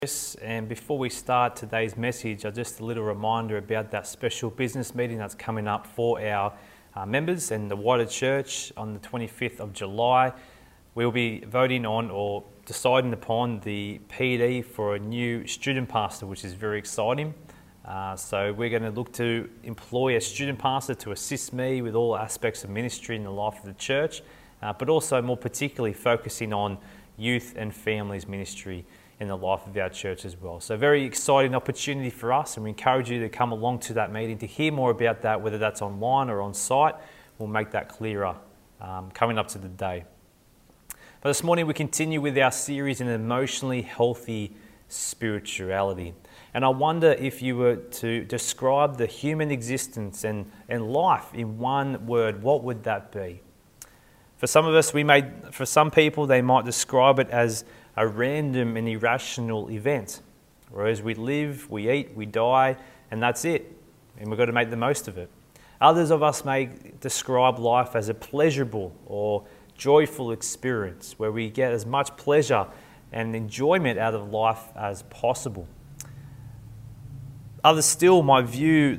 And before we start today's message, just a little reminder about that special business meeting that's coming up for our members and the wider church on the 25th of July. We'll be voting on or deciding upon the PD for a new student pastor, which is very exciting. So we're going to look to employ a student pastor to assist me with all aspects of ministry in the life of the church, but also more particularly focusing on youth and families ministry in the life of our church as well. So very exciting opportunity for us, and we encourage you to come along to that meeting to hear more about that, whether that's online or on site. We'll make that clearer coming up to the day. But this morning we continue with our series in emotionally healthy spirituality. And I wonder if you were to describe the human existence and life in one word, what would that be? For some of us, for some people, they might describe it as a random and irrational event. Whereas we live, we eat, we die, and that's it. And we've got to make the most of it. Others of us may describe life as a pleasurable or joyful experience where we get as much pleasure and enjoyment out of life as possible. Others still might view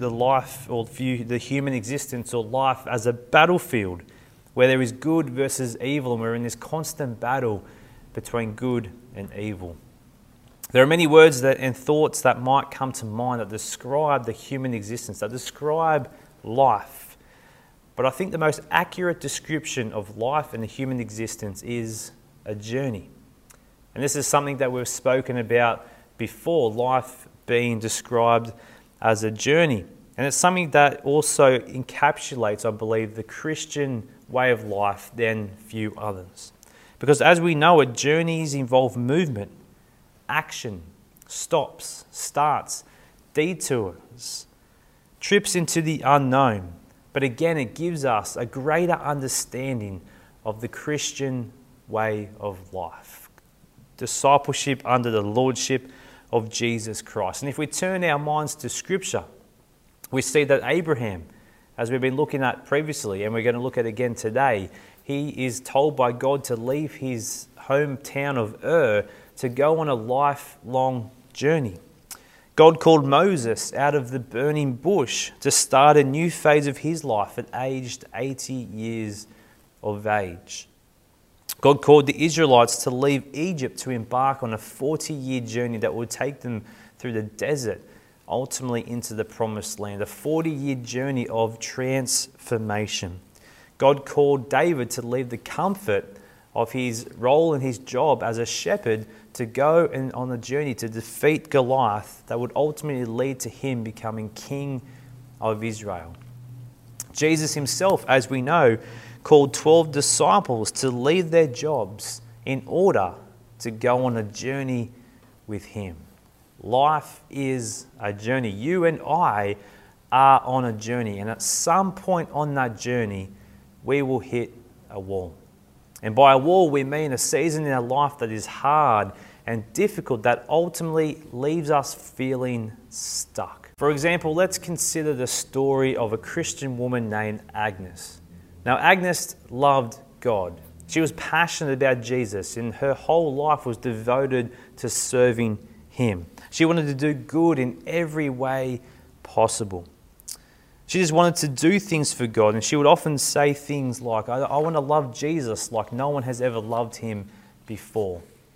the human existence or life as a battlefield where there is good versus evil, and we're in this constant battle between good and evil. There are many words and thoughts that might come to mind that describe the human existence, that describe life. But I think the most accurate description of life and the human existence is a journey. And this is something that we've spoken about before, life being described as a journey. And it's something that also encapsulates, I believe, the Christian way of life than few others. Because as we know it, journeys involve movement, action, stops, starts, detours, trips into the unknown. But again, it gives us a greater understanding of the Christian way of life. Discipleship under the lordship of Jesus Christ. And if we turn our minds to Scripture, we see that Abraham, as we've been looking at previously, and we're going to look at again today, he is told by God to leave his hometown of Ur to go on a lifelong journey. God called Moses out of the burning bush to start a new phase of his life at aged 80 years of age. God called the Israelites to leave Egypt to embark on a 40-year journey that would take them through the desert, ultimately into the promised land, a 40-year journey of transformation. God called David to leave the comfort of his role and his job as a shepherd to go on a journey to defeat Goliath that would ultimately lead to him becoming king of Israel. Jesus himself, as we know, called 12 disciples to leave their jobs in order to go on a journey with him. Life is a journey. You and I are on a journey, and at some point on that journey, we will hit a wall. And by a wall, we mean a season in our life that is hard and difficult, that ultimately leaves us feeling stuck. For example, let's consider the story of a Christian woman named Agnes. Now, Agnes loved God. She was passionate about Jesus, and her whole life was devoted to serving him. She wanted to do good in every way possible. She just wanted to do things for God, and she would often say things like, I want to love Jesus like no one has ever loved him before.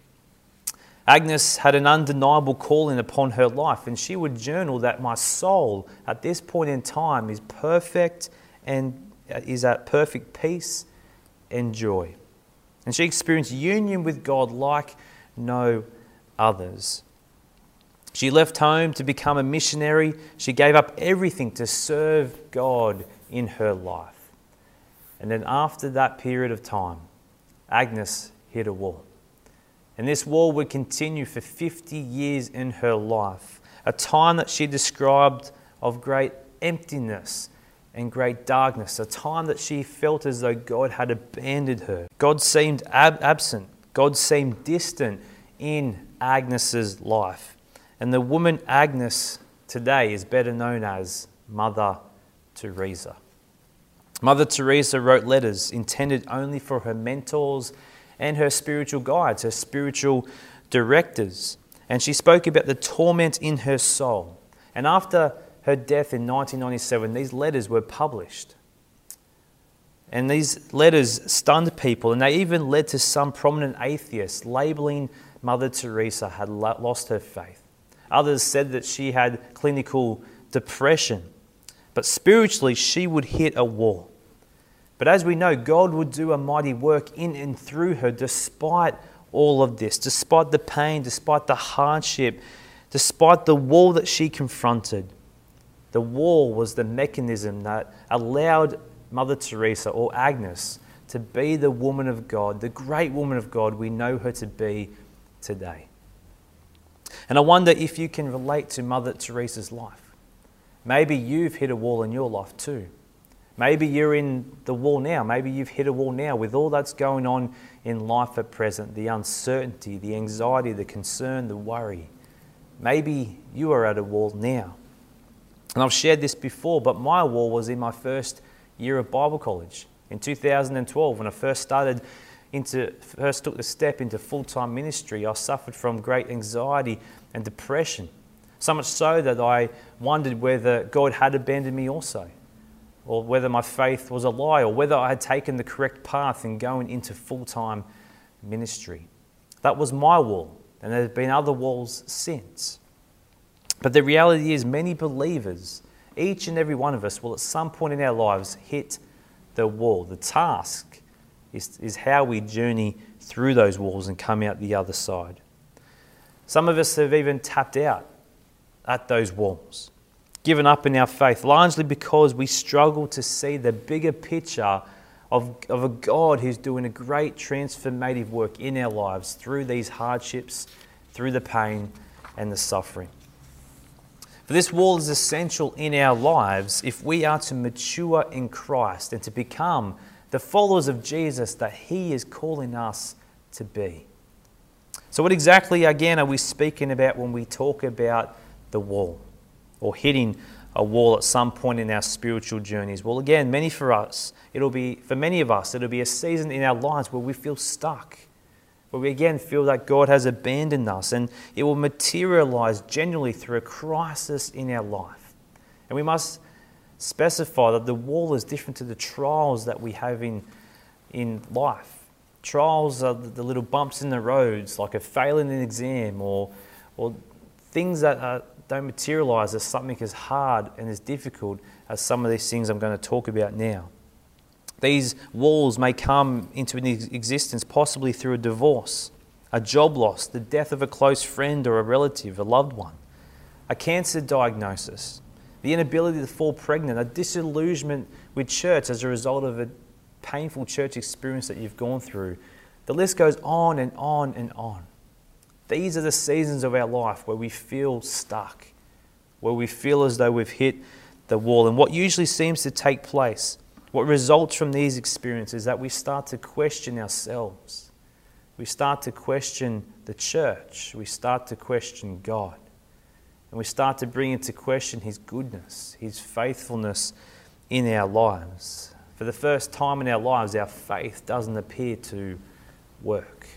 Agnes had an undeniable calling upon her life, and she would journal that my soul at this point in time is perfect and is at perfect peace and joy. And she experienced union with God like no others. She left home to become a missionary. She gave up everything to serve God in her life. And then after that period of time, Agnes hit a wall. And this wall would continue for 50 years in her life, a time that she described of great emptiness and great darkness, a time that she felt as though God had abandoned her. God seemed absent. God seemed distant in Agnes's life. And the woman Agnes today is better known as Mother Teresa. Mother Teresa wrote letters intended only for her mentors and her spiritual guides, her spiritual directors. And she spoke about the torment in her soul. And after her death in 1997, these letters were published. And these letters stunned people, and they even led to some prominent atheists labeling Mother Teresa had lost her faith. Others said that she had clinical depression, but spiritually she would hit a wall. But as we know, God would do a mighty work in and through her despite all of this, despite the pain, despite the hardship, despite the wall that she confronted. The wall was the mechanism that allowed Mother Teresa, or Agnes, to be the woman of God, the great woman of God we know her to be today. And I wonder if you can relate to Mother Teresa's life. Maybe you've hit a wall in your life too. Maybe you're in the wall now. Maybe you've hit a wall now with all that's going on in life at present, the uncertainty, the anxiety, the concern, the worry. Maybe you are at a wall now. And I've shared this before, but my wall was in my first year of Bible college. In 2012, when I first took the step into full-time ministry, I suffered from great anxiety and depression. So much so that I wondered whether God had abandoned me also, or whether my faith was a lie, or whether I had taken the correct path in going into full-time ministry. That was my wall, and there have been other walls since. But the reality is, many believers, each and every one of us, will at some point in our lives hit the wall. The task is how we journey through those walls and come out the other side. Some of us have even tapped out at those walls, given up in our faith, largely because we struggle to see the bigger picture of a God who's doing a great transformative work in our lives through these hardships, through the pain and the suffering. For this wall is essential in our lives if we are to mature in Christ and to become the followers of Jesus that He is calling us to be. So what exactly, again, are we speaking about when we talk about the wall, or hitting a wall at some point in our spiritual journeys? Well, again, for many of us, it'll be a season in our lives where we feel stuck, where we again feel that God has abandoned us, and it will materialize generally through a crisis in our life. And we must specify that the wall is different to the trials that we have in life. Trials are the little bumps in the roads, like a fail in an exam, or things that don't materialize as something as hard and as difficult as some of these things I'm going to talk about now. These walls may come into existence possibly through a divorce, a job loss, the death of a close friend or a relative, a loved one, a cancer diagnosis, the inability to fall pregnant, a disillusionment with church as a result of a painful church experience that you've gone through. The list goes on and on and on. These are the seasons of our life where we feel stuck, where we feel as though we've hit the wall. And what usually seems to take place, what results from these experiences, is that we start to question ourselves. We start to question the church. We start to question God. And we start to bring into question His goodness, His faithfulness in our lives. For the first time in our lives, our faith doesn't appear to work.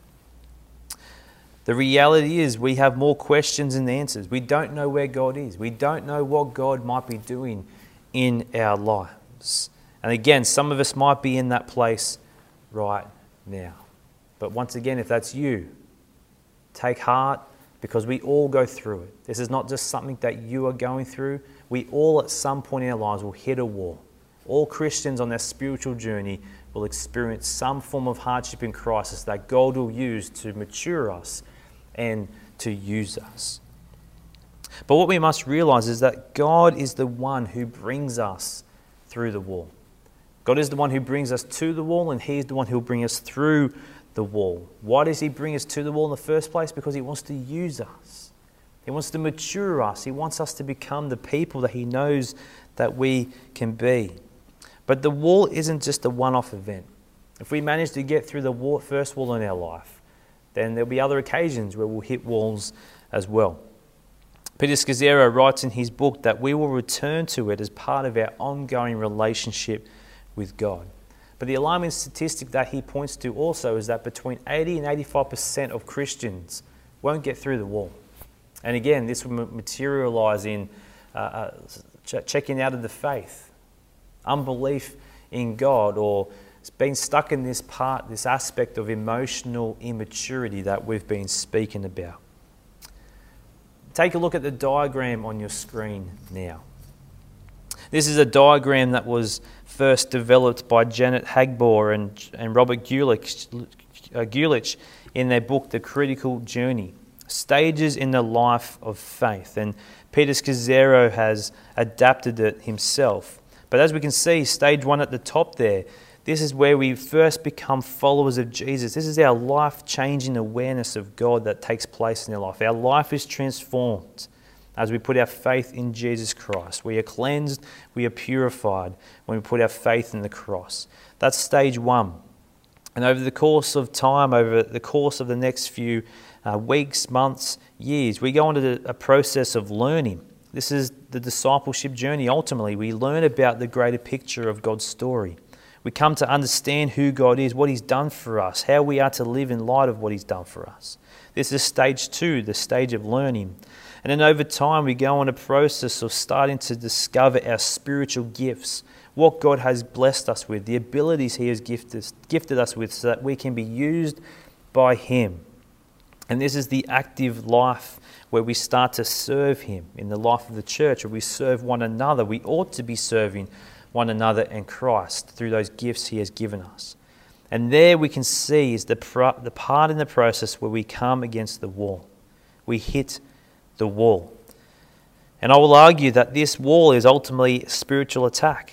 The reality is we have more questions than answers. We don't know where God is. We don't know what God might be doing in our lives. And again, some of us might be in that place right now. But once again, if that's you, take heart, because we all go through it. This is not just something that you are going through. We all at some point in our lives will hit a wall. All Christians on their spiritual journey will experience some form of hardship and crisis that God will use to mature us and to use us. But what we must realize is that God is the one who brings us through the wall. God is the one who brings us to the wall, and He is the one who will bring us through the wall. Why does He bring us to the wall in the first place? Because He wants to use us. He wants to mature us. He wants us to become the people that He knows that we can be. But the wall isn't just a one-off event. If we manage to get through the first wall in our life, then there'll be other occasions where we'll hit walls as well. Peter Scazzero writes in his book that we will return to it as part of our ongoing relationship with God. But the alarming statistic that he points to also is that between 80 and 85% of Christians won't get through the wall. And again, this will materialize in checking out of the faith, unbelief in God, or being stuck in this aspect of emotional immaturity that we've been speaking about. Take a look at the diagram on your screen now. This is a diagram that was first developed by Janet Hagbor and Robert Guelich in their book, The Critical Journey, Stages in the Life of Faith. And Peter Scazzero has adapted it himself. But as we can see, stage 1 at the top there, this is where we first become followers of Jesus. This is our life-changing awareness of God that takes place in our life. Our life is transformed as we put our faith in Jesus Christ. We are cleansed, we are purified when we put our faith in the cross. That's stage 1. And over the course of time, over the course of the next few weeks, months, years, we go into a process of learning. This is the discipleship journey. Ultimately, we learn about the greater picture of God's story. We come to understand who God is, what He's done for us, how we are to live in light of what He's done for us. This is stage 2, the stage of learning. And then over time, we go on a process of starting to discover our spiritual gifts, what God has blessed us with, the abilities He has gifted us with, so that we can be used by Him. And this is the active life where we start to serve Him in the life of the church, where we serve one another. We ought to be serving one another and Christ through those gifts He has given us. And there we can see is the part in the process where we come against the wall. We hit the wall. And I will argue that this wall is ultimately a spiritual attack.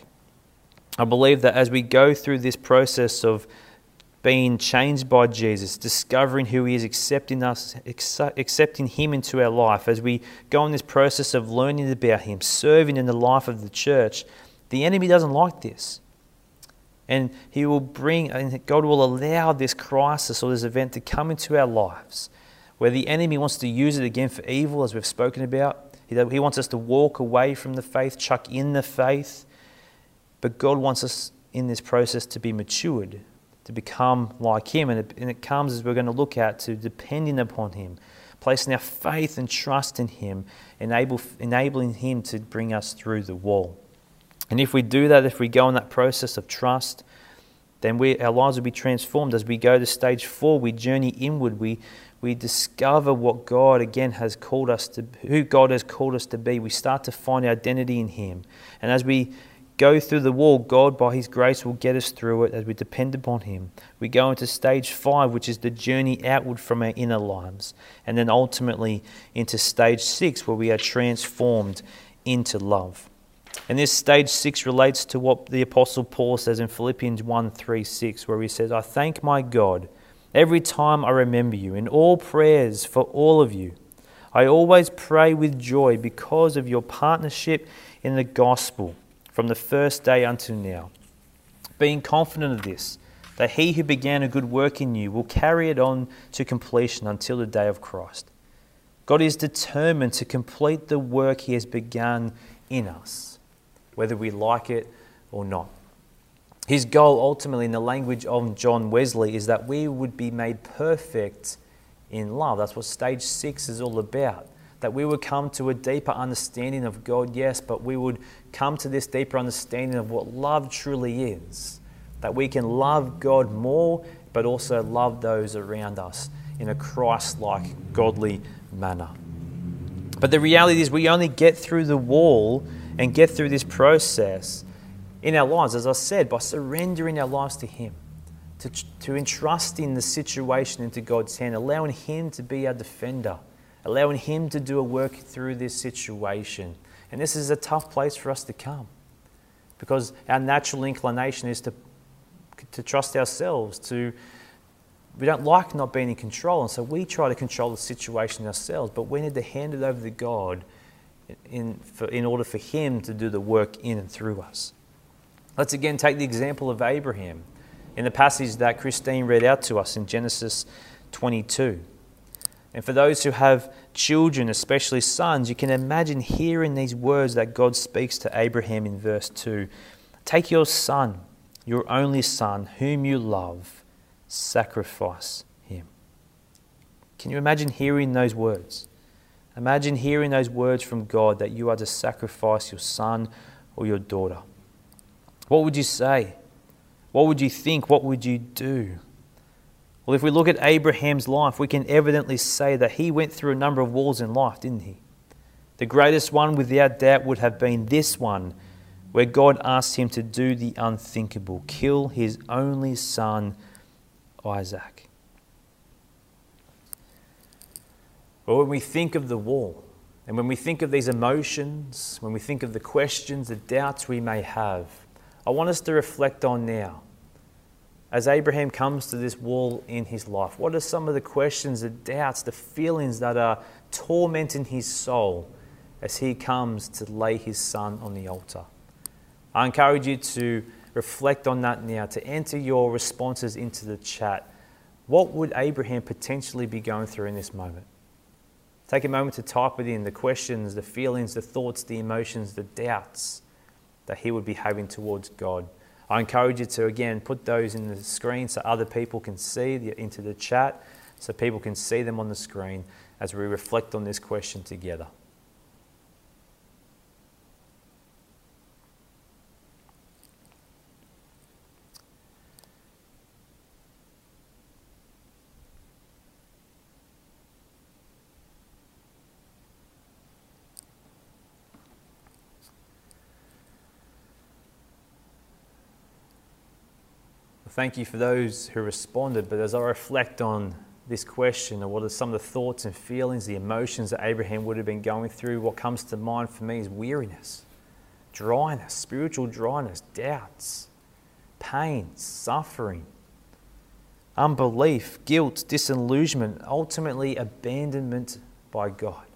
I believe that as we go through this process of being changed by Jesus, discovering who He is, accepting Him into our life, as we go on this process of learning about Him, serving in the life of the church, the enemy doesn't like this. And God will allow this crisis or this event to come into our lives, where the enemy wants to use it again for evil, as we've spoken about. He wants us to walk away from the faith, chuck in the faith. But God wants us in this process to be matured, to become like Him. And it comes, as we're going to look at, to depending upon Him, placing our faith and trust in Him, enabling Him to bring us through the wall. And if we do that, if we go in that process of trust, then our lives will be transformed. As we go to stage 4, we journey inward. We discover what God again has called us to, who God has called us to be. We start to find our identity in Him. And as we go through the wall, God, by His grace, will get us through it as we depend upon Him. We go into stage 5, which is the journey outward from our inner lives. And then ultimately into stage 6, where we are transformed into love. And this stage 6 relates to what the Apostle Paul says in Philippians 1:3-6, where he says, I thank my God every time I remember you, in all prayers for all of you. I always pray with joy because of your partnership in the gospel from the first day until now. Being confident of this, that He who began a good work in you will carry it on to completion until the day of Christ. God is determined to complete the work He has begun in us, whether we like it or not. His goal ultimately, in the language of John Wesley, is that we would be made perfect in love. That's what stage 6 is all about. That we would come to a deeper understanding of God, yes, but we would come to this deeper understanding of what love truly is. That we can love God more, but also love those around us in a Christ-like, godly manner. But the reality is we only get through the wall and get through this process in our lives, as I said, by surrendering our lives to Him, to entrusting the situation into God's hand, allowing Him to be our defender, allowing Him to do a work through this situation. And this is a tough place for us to come, because our natural inclination is to trust ourselves, we don't like not being in control, and so we try to control the situation ourselves, but we need to hand it over to God in order for Him to do the work in and through us. Let's again take the example of Abraham in the passage that Christine read out to us in Genesis 22. And for those who have children, especially sons, you can imagine hearing these words that God speaks to Abraham in verse 2. Take your son, your only son, whom you love, sacrifice him. Can you imagine hearing those words? Imagine hearing those words from God that you are to sacrifice your son or your daughter. What would you say? What would you think? What would you do? Well, if we look at Abraham's life, we can evidently say that he went through a number of walls in life, didn't he? The greatest one, without doubt, would have been this one, where God asked him to do the unthinkable, kill his only son, Isaac. But when we think of the wall, and when we think of these emotions, when we think of the questions, the doubts we may have, I want us to reflect on now. As Abraham comes to this wall in his life, what are some of the questions, the doubts, the feelings that are tormenting his soul as he comes to lay his son on the altar? I encourage you to reflect on that now, to enter your responses into the chat. What would Abraham potentially be going through in this moment? Take a moment to type it in, the questions, the feelings, the thoughts, the emotions, the doubts that he would be having towards God. I encourage you to, again, put those in the screen so other people can see into the chat, so people can see them on the screen as we reflect on this question together. Thank you for those who responded, but as I reflect on this question of what are some of the thoughts and feelings, the emotions that Abraham would have been going through, what comes to mind for me is weariness, dryness, spiritual dryness, doubts, pain, suffering, unbelief, guilt, disillusionment, ultimately abandonment by God.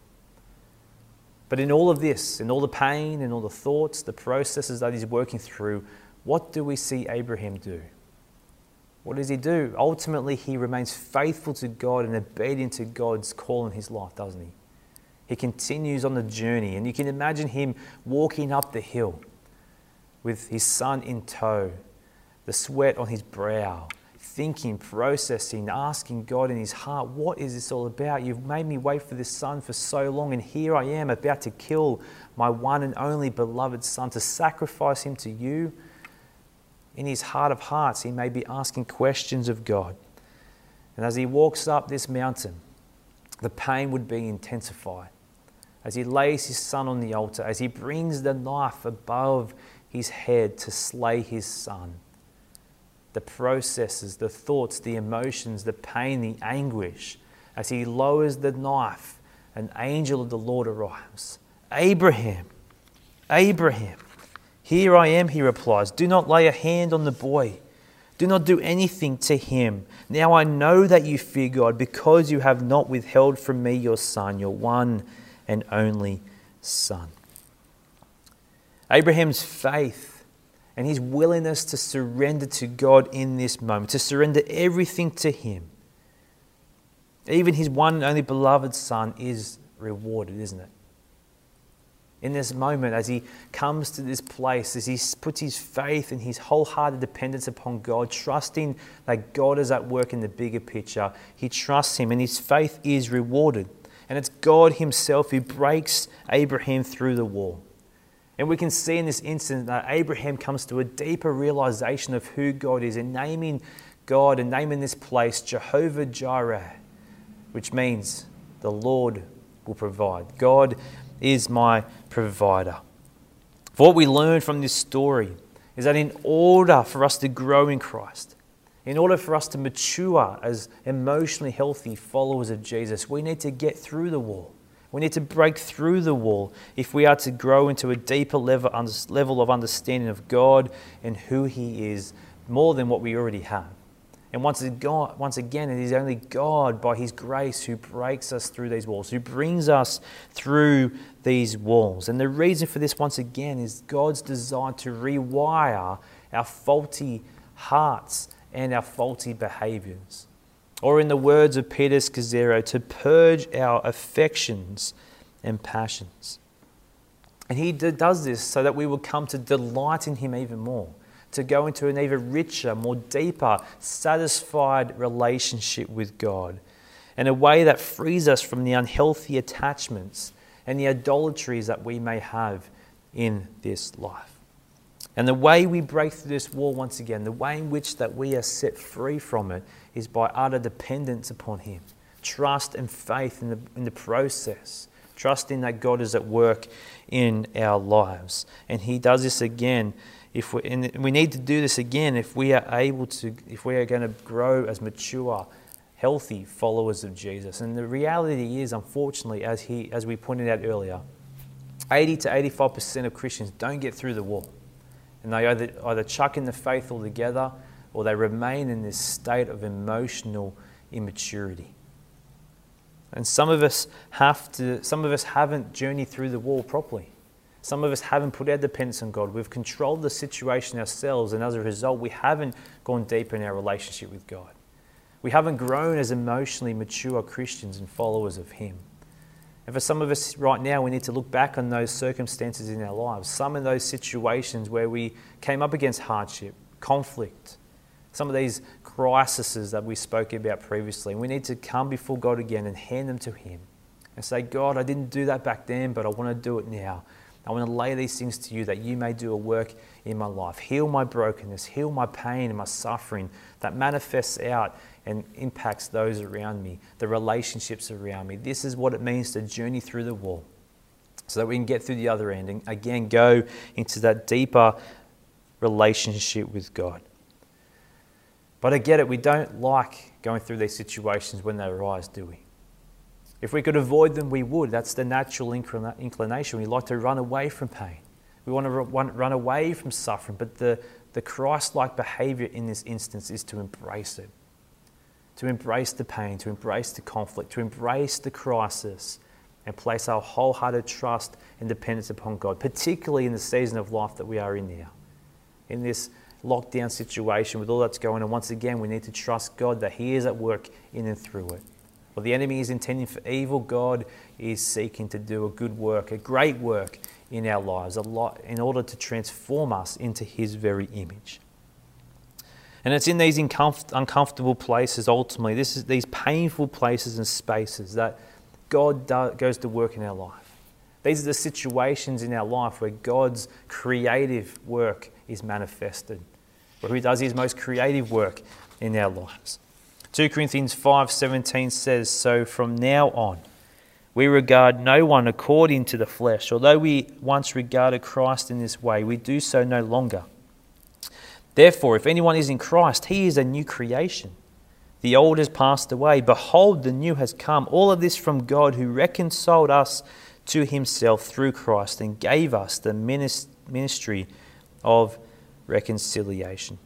But in all of this, in all the pain, in all the thoughts, the processes that he's working through, what do we see Abraham do? What does he do? Ultimately, he remains faithful to God and obedient to God's call in his life, doesn't he? He continues on the journey, and you can imagine him walking up the hill with his son in tow, the sweat on his brow, thinking, processing, asking God in his heart, what is this all about? You've made me wait for this son for so long, and here I am about to kill my one and only beloved son, to sacrifice him to you. In his heart of hearts, he may be asking questions of God. And as he walks up this mountain, the pain would be intensified. As he lays his son on the altar, as he brings the knife above his head to slay his son, the processes, the thoughts, the emotions, the pain, the anguish, as he lowers the knife, an angel of the Lord arrives. Abraham, Abraham. Here I am, he replies. Do not lay a hand on the boy. Do not do anything to him. Now I know that you fear God, because you have not withheld from me your son, your one and only son. Abraham's faith and his willingness to surrender to God in this moment, to surrender everything to him, even his one and only beloved son, is rewarded, isn't it? In this moment, as he comes to this place, as he puts his faith and his wholehearted dependence upon God, trusting that God is at work in the bigger picture, he trusts him and his faith is rewarded. And it's God himself who breaks Abraham through the wall. And we can see in this instance that Abraham comes to a deeper realization of who God is, and naming God and naming this place Jehovah Jireh, which means the Lord will provide. God is my provider. For what we learn from this story is that in order for us to grow in Christ, in order for us to mature as emotionally healthy followers of Jesus, we need to get through the wall. We need to break through the wall if we are to grow into a deeper level of understanding of God and who He is, more than what we already have. And once again, it is only God, by His grace, who breaks us through these walls, who brings us through these walls. And the reason for this, once again, is God's desire to rewire our faulty hearts and our faulty behaviours. Or in the words of Peter Scazzero, to purge our affections and passions. And He does this so that we will come to delight in Him even more, to go into an even richer, more deeper, satisfied relationship with God. in a way that frees us from the unhealthy attachments and the idolatries that we may have in this life. And the way we break through this wall once again, the way in which that we are set free from it, is by utter dependence upon Him. Trust and faith in the process. Trusting that God is at work in our lives. And He does this again. And we need to do this again if we are going to grow as mature, healthy followers of Jesus. And the reality is, unfortunately, as we pointed out earlier, 80 to 85% of Christians don't get through the wall. And they either chuck in the faith altogether, or they remain in this state of emotional immaturity. And some of us haven't journeyed through the wall properly. Some of us haven't put our dependence on God. We've controlled the situation ourselves, and as a result, we haven't gone deeper in our relationship with God. We haven't grown as emotionally mature Christians and followers of Him. And for some of us right now, we need to look back on those circumstances in our lives. Some of those situations where we came up against hardship, conflict, some of these crises that we spoke about previously. We need to come before God again and hand them to Him and say, God, I didn't do that back then, but I want to do it now. I want to lay these things to You that You may do a work in my life. Heal my brokenness, heal my pain and my suffering that manifests out and impacts those around me, the relationships around me. This is what it means to journey through the wall so that we can get through the other end and again go into that deeper relationship with God. But I get it, we don't like going through these situations when they arise, do we? If we could avoid them, we would. That's the natural inclination. We like to run away from pain. We want to run away from suffering. But the Christ-like behaviour in this instance is to embrace it. To embrace the pain, to embrace the conflict, to embrace the crisis and place our wholehearted trust and dependence upon God, particularly in the season of life that we are in now. In this lockdown situation with all that's going on, once again, we need to trust God that He is at work in and through it. While the enemy is intending for evil, God is seeking to do a good work, a great work in our lives, in order to transform us into His very image. And it's in these uncomfortable places, ultimately, these painful places and spaces that God goes to work in our life. These are the situations in our life where God's creative work is manifested, where He does His most creative work in our lives. 2 Corinthians 5:17 says, "So from now on, we regard no one according to the flesh. Although we once regarded Christ in this way, we do so no longer. Therefore, if anyone is in Christ, he is a new creation. The old has passed away. Behold, the new has come. All of this from God, who reconciled us to Himself through Christ and gave us the ministry of reconciliation."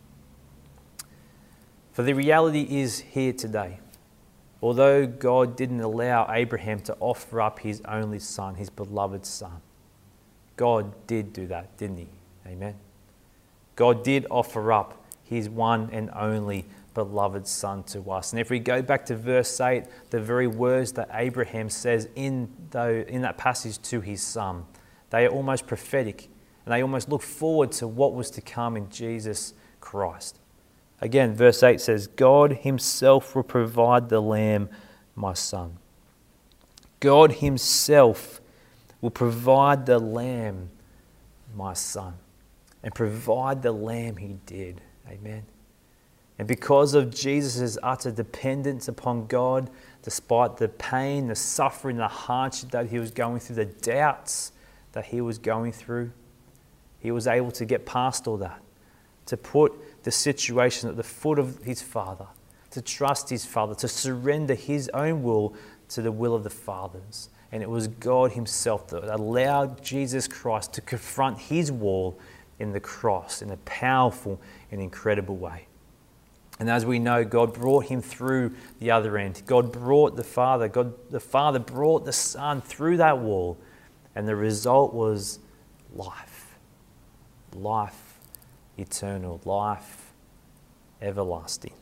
For the reality is here today. Although God didn't allow Abraham to offer up his only son, his beloved son, God did do that, didn't He? Amen. God did offer up His one and only beloved son to us. And if we go back to verse 8, the very words that Abraham says in that passage to his son, they are almost prophetic, and they almost look forward to what was to come in Jesus Christ. Again, verse 8 says, "God Himself will provide the lamb, my son." God Himself will provide the lamb, my son. And provide the lamb He did. Amen. And because of Jesus' utter dependence upon God, despite the pain, the suffering, the hardship that He was going through, the doubts that He was going through, He was able to get past all that, to put the situation at the foot of His Father, to trust His Father, to surrender His own will to the will of the Father's. And it was God Himself that allowed Jesus Christ to confront His wall in the cross in a powerful and incredible way. And as we know, God brought Him through the other end. God brought the Father. The Father brought the Son through that wall. And the result was life. Life eternal, life everlasting.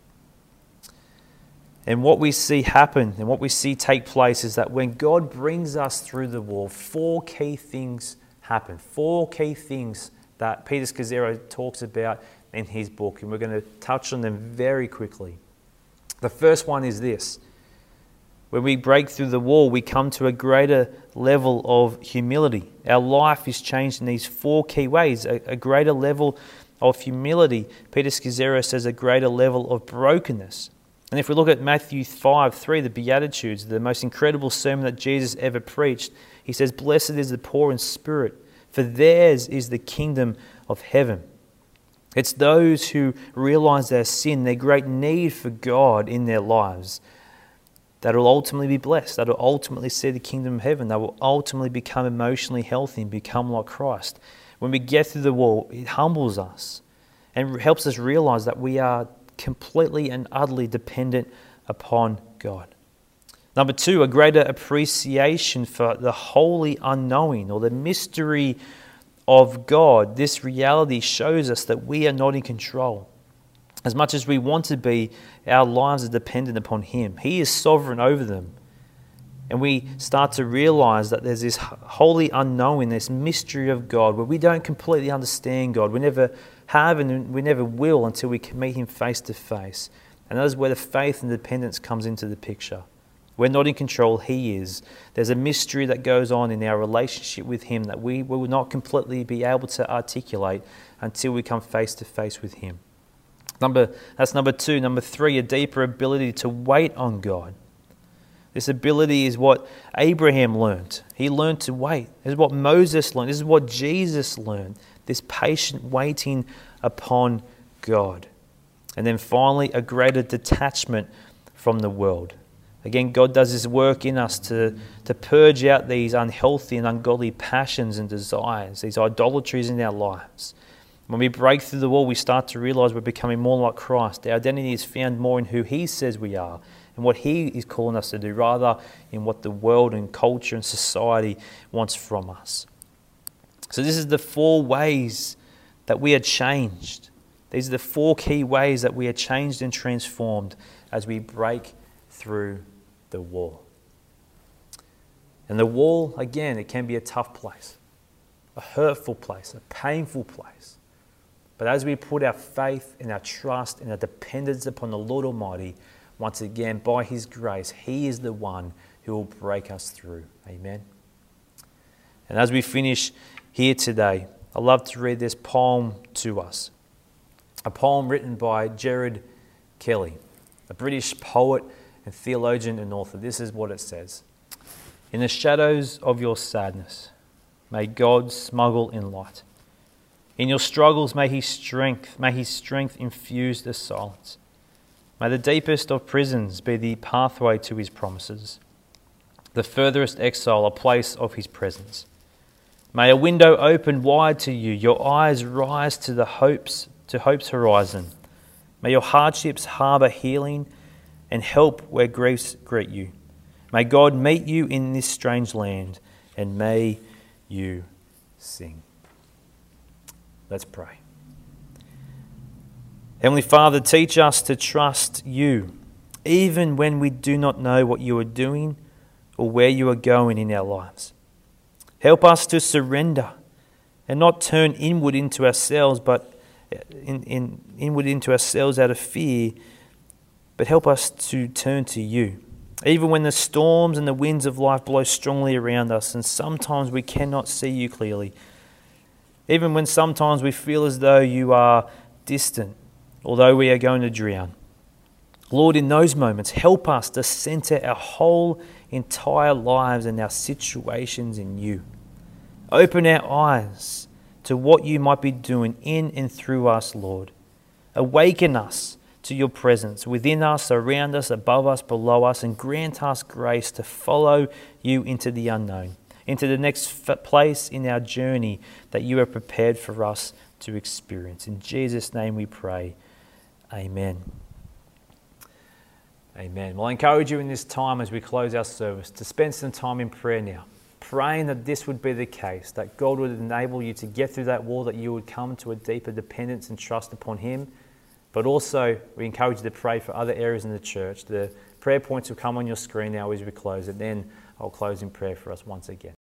And what we see happen and what we see take place is that when God brings us through the wall, 4 key things happen. 4 key things that Peter Scazzero talks about in his book, and we're going to touch on them very quickly. The first one is this: When we break through the wall, we come to a greater level of humility. Our life is changed in these 4 key ways. A greater level of humility. Peter Scazzero says a greater level of brokenness. And if we look at Matthew 5:3, the Beatitudes, the most incredible sermon that Jesus ever preached, he says, "Blessed is the poor in spirit, for theirs is the kingdom of heaven." It's those who realize their sin, their great need for God in their lives, that will ultimately be blessed, that will ultimately see the kingdom of heaven, that will ultimately become emotionally healthy and become like Christ. When we get through the wall, it humbles us and helps us realize that we are completely and utterly dependent upon God. Number 2, a greater appreciation for the holy unknowing or the mystery of God. This reality shows us that we are not in control. As much as we want to be, our lives are dependent upon Him. He is sovereign over them. And we start to realize that there's this holy unknowing, this mystery of God, where we don't completely understand God. We never have and we never will until we can meet Him face to face. And that is where the faith and dependence comes into the picture. We're not in control, He is. There's a mystery that goes on in our relationship with Him that we will not completely be able to articulate until we come face to face with Him. That's number 2. Number 3, a deeper ability to wait on God. This ability is what Abraham learned. He learned to wait. This is what Moses learned. This is what Jesus learned. This patient waiting upon God. And then finally, a greater detachment from the world. Again, God does His work in us to purge out these unhealthy and ungodly passions and desires, these idolatries in our lives. When we break through the wall, we start to realize we're becoming more like Christ. Our identity is found more in who He says we are and what He is calling us to do, rather in what the world and culture and society wants from us. So this is the 4 ways that we are changed. These are the 4 key ways that we are changed and transformed as we break through the wall. And the wall, again, it can be a tough place, a hurtful place, a painful place. But as we put our faith and our trust and our dependence upon the Lord Almighty, once again, by His grace, He is the one who will break us through. Amen. And as we finish here today, I'd love to read this poem to us. A poem written by Gerard Kelly, a British poet and theologian and author. This is what it says. "In the shadows of your sadness, may God smuggle in light. In your struggles, may His strength infuse the silence. May the deepest of prisons be the pathway to His promises, the furthest exile a place of His presence. May a window open wide to you, your eyes rise to hope's horizon. May your hardships harbour healing and help where griefs greet you. May God meet you in this strange land, and may you sing." Let's pray. Heavenly Father, teach us to trust You, even when we do not know what You are doing or where You are going in our lives. Help us to surrender and not turn inward into ourselves, but inward into ourselves out of fear, but help us to turn to You. Even when the storms and the winds of life blow strongly around us and sometimes we cannot see You clearly. Even when sometimes we feel as though You are distant, although we are going to drown. Lord, in those moments, help us to center our whole entire lives and our situations in You. Open our eyes to what You might be doing in and through us, Lord. Awaken us to Your presence within us, around us, above us, below us, and grant us grace to follow You into the unknown, into the next place in our journey that You have prepared for us to experience. In Jesus' name we pray. Amen. Amen. Well, I encourage you in this time as we close our service to spend some time in prayer now, praying that this would be the case, that God would enable you to get through that wall, that you would come to a deeper dependence and trust upon Him. But also, we encourage you to pray for other areas in the church. The prayer points will come on your screen now as we close, and then I'll close in prayer for us once again.